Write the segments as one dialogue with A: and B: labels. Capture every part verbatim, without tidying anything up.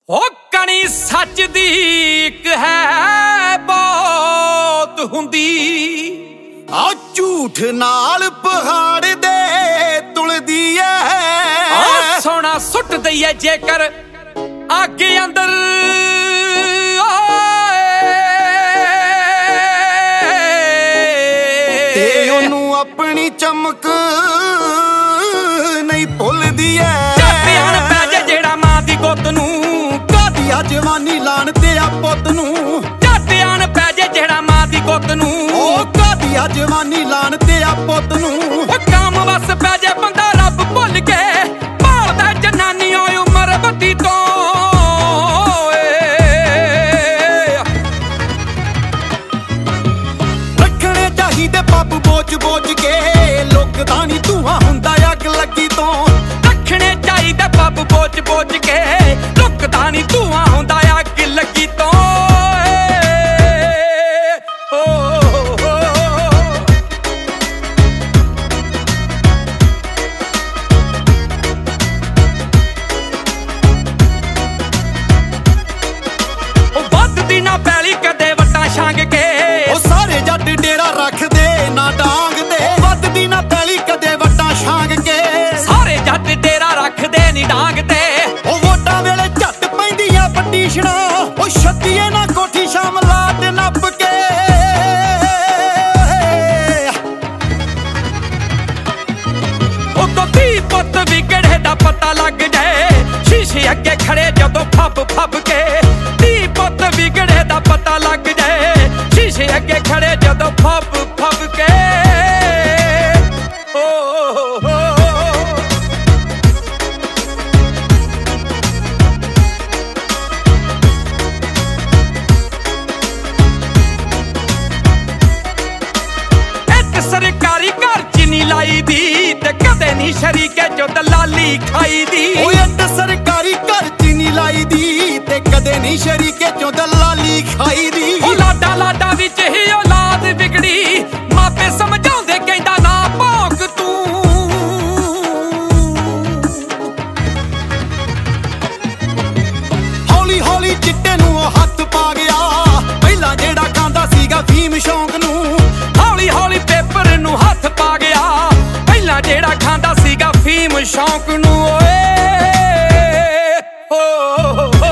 A: हो कणी सच दी इक है बहुत हुंदी
B: आ झूठ नाल पहाड़ दे तुलदी है
A: आ सोना सुट दईए जेकर आगे अंदर
B: ते ओनू अपनी चमक नहीं भुलदी है
A: ध्यान पै जे जेड़ा मां दी गुत्त नूं
B: कादिया जवानी लाण ते आ पुत्त नूं
A: ध्यान पै जे जेड़ा मां दी गुत्त नूं
B: ओ कादिया जवानी लाण ते आ पुत्त नूं
A: काम वस पै जे बंदा रब भुल के भालदा जनानी होए उमर बत्ती तो
B: रखने चाहिए पब बोझ बोझ के लुकदा नी धुआं हुंदा अग लगी तो
A: रखने चाहिए पब बोझ बोझ के लुकदा नी धुआं हुंदा अग लगी तो छांग के
B: ओ सारे जट डेरा रख दे ना डांग दे वददी ना पैली कदे वट्टां छांग के
A: सारे जट डेरा रख दे नी डांग ते
B: ओ वोटां वेले झट पैंदियां पटीशना ओ छत्तीए ना कोठी शाम लाट नप के
A: ओ तो धी पुत्त विगड़े दा पता लग जाए शीशे अगे खड़े जदों फब फब के धी पुत्त विगड़े दा पता लग जाए शीशे अगे खड़े जदों फब फब के ओ, ओ, ओ, एक सरकारी घर च नी लाई दी ते कदे नी शरीके चो दलाली खाई दी
B: ओ एक सरकारी घर च नी लाई दी ते कदे नी शरीके चो दलाली खाई दी
A: ओ लाडा लाडा विच ही औलाद विगड़ी मापे समझाउंदे कहंदा ना भौंक तू
B: हौली हौली चिट्टे नूं हत्थ पा गया पहला जेड़ा खांदा सीगा फीम शौक नूं
A: हौली हौली पेपर नूं हत्थ पा गया पहला जेड़ा खांदा सीगा फीम शौक नूं ओए हो हो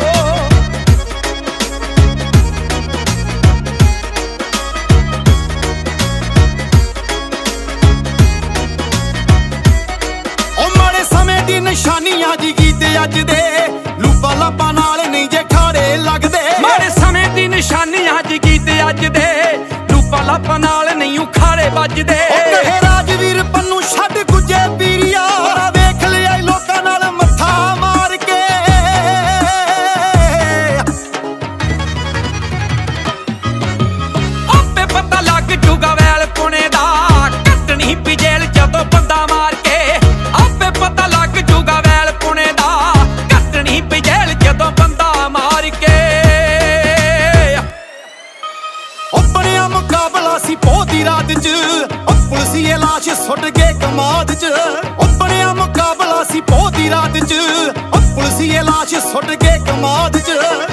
B: निशानियां जी गीते अज दे लूपा लापा नाल नहीं जे खाड़े लगदे
A: मारे समय दी निशानियां जी गीते अज दे लूपा लापा नाल नहीं उखाड़े बजदे
B: कहे राजवीर पन्नू छड्ड गुजे पीरिया वेख लिया लोकां नाल मत्था मार के
A: आपे पता लग जूगा वैल पुणे दा कटनी पी जेल जदों बंदा मार के आपे पता लग जूगा वैल पुणे दा कटनी पी जेल जदों बंदा मार के
B: अपने मुकाबला सी पो दी रात च पुलसिए लाश सुट के कमाद च अपने मुकाबला सी पो दी रात च पुलसिए लाश सुट के कमाद च